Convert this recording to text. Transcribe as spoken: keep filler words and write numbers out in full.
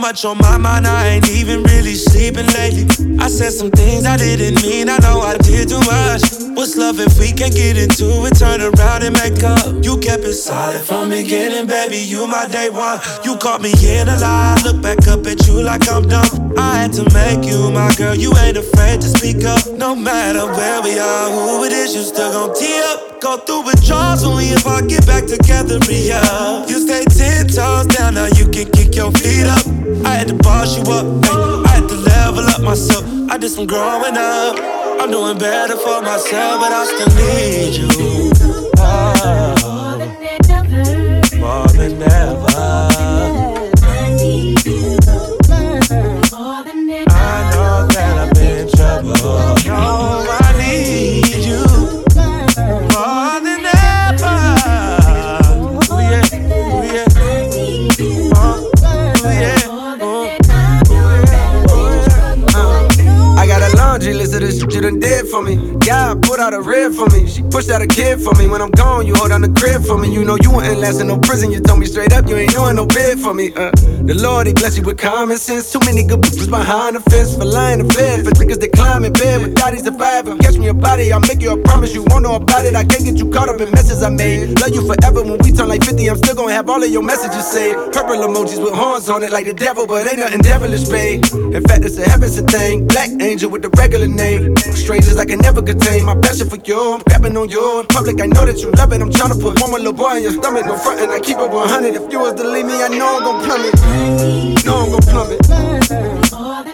much on my mind, I ain't even really sleeping lately. I said some things I didn't mean, I know I did too much. What's love if we can't get into it, turn around and make up? You kept it solid from the beginning, baby, you my day one. You caught me in a lie, look back up at you like I'm dumb. I had to make you my girl, you ain't afraid to speak up. No matter where we are, who it is, you still gon' tee up. Go through withdrawals when we about get back together, yeah. You stay ten toes down, now you can kick your feet up. I had to boss you up, ay, I had to level up myself. I did some growing up, I'm doing better for myself, but I still need you. Oh, more than ever. I need you more than ever. I know that I've been in trouble. No, I need you more than ever. Ooh yeah, ooh yeah, oh, ooh yeah, oh. I got a laundry list of the shit you done did for me. God put out a rib for me. She pushed out a kid for me. When I'm gone, you hold down the crib for me. You know you wouldn't last in no prison. You told me straight up you ain't doing no bid for me. Uh, the Lord, he bless you with common sense. Too many good bitches behind the fence for lying to bed. For niggas that climb in bed with daddies surviving. Catch me a body, I'll make you a promise. You won't know about it. I can't get you caught up in messes I made. Love you forever. When we turn like fifty, I'm still gonna have all of your messages saved. Purple emojis with horns on it like the devil, but ain't nothing devilish, babe. In fact, it's a heaven's a thing. Black angel with the regular name. Strangers I can never contain. My passion for you, I'm grabbing on you. In public, I know that you love it. I'm trying to put one more little boy in your stomach. No front and I keep it one hundred. If you was to leave me, I know I'm gon' plummet. No, I'm gon' plummet.